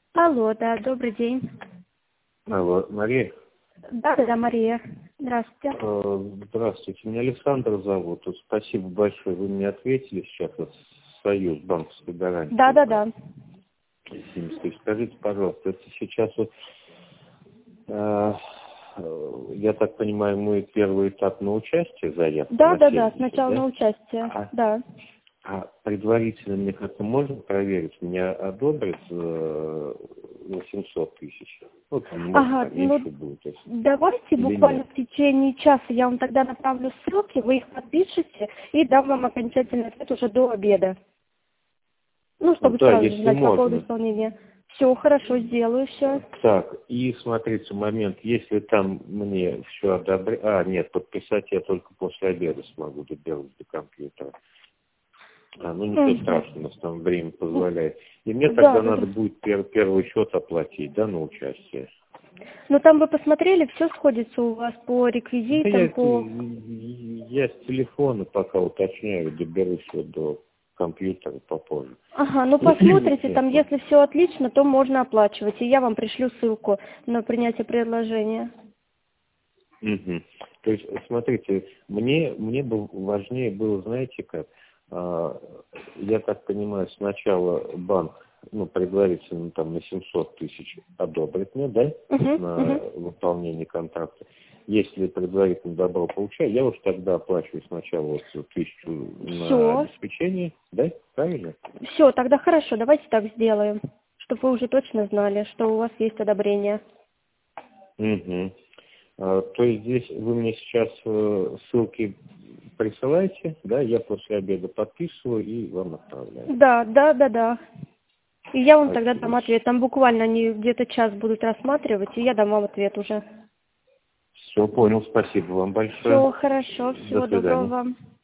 Алло, да, добрый день. Алло, Мария. Да, Мария. Здравствуйте. Здравствуйте, меня Александр зовут. Вот спасибо большое, вы мне ответили сейчас, вот, Союз банковской гарантии. Да. Скажите, пожалуйста, это сейчас вот, я так понимаю, мой первый этап на участие заявки на Да, 70, сначала да? на участие, да. А предварительно мне как-то можно проверить, меня одобрят 800 тысяч? Ну, там, может, Ага, поменьше будет. давайте Или буквально нет? в течение часа я вам тогда направлю ссылки, вы их подпишете и дам вам окончательный ответ уже до обеда. Ну, Ну чтобы да, сразу же если знать по поводу можно. исполнения. Все, хорошо, сделаю все. Так, и смотрите, момент, если там мне все одобрят... А, нет, подписать я только после обеда смогу доберусь до компьютера. Ну, ничего страшного, у нас там время позволяет. И мне тогда Да. надо будет первый счет оплатить, да, на участие? Ну, там вы посмотрели, все сходится у вас по Да реквизитам, я с телефона пока уточняю, доберусь вот до компьютера попозже. Ага, ну посмотрите, там, если все отлично, то можно оплачивать, и я вам пришлю ссылку на принятие предложения. Мгм. То есть, смотрите, мне бы важнее было, знаете как, я так понимаю, сначала банк, ну, предварительно там на 700 тысяч одобрит мне, да, на выполнение контракта. Если предварительно добро получаю, я уж тогда оплачиваю сначала вот 1000 на Все, обеспечение, да, правильно? все, тогда хорошо, давайте так сделаем, чтобы вы уже точно знали, что у вас есть одобрение. Мгм. То есть здесь вы мне сейчас ссылки присылаете, да, я после обеда подписываю и вам отправляю. Да. И я вам тогда Спасибо. дам ответ. Там буквально они где-то час будут рассматривать, и я дам вам ответ уже. Все, понял, спасибо вам большое. Все хорошо, До всего доброго свидания. вам.